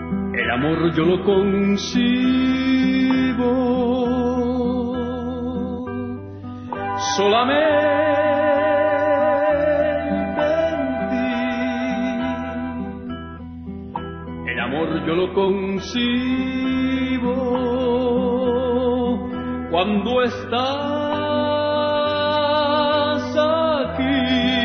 El amor yo lo concibo solamente en ti. El amor yo lo concibo cuando estás aquí.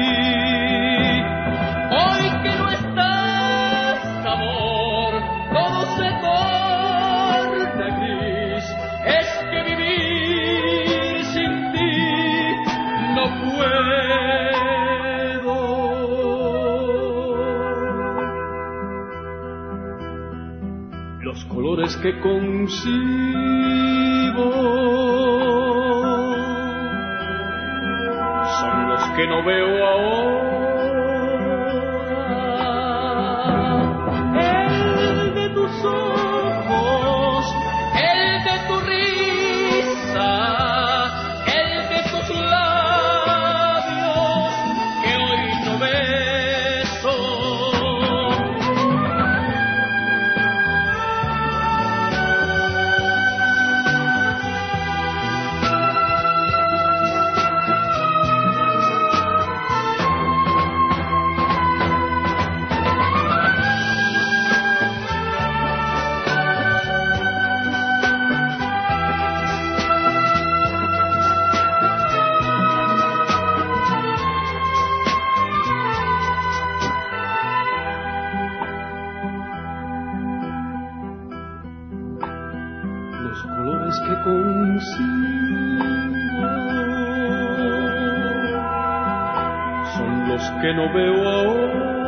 Hoy que no estás, amor, todo se torna gris. Es que vivir sin ti no puedo. Los colores que concibo son los que no veo ahora. El de tus ojos, el de tu risa, el de tus labios que hoy no beso. Los colores que concibo son los que no veo ahora.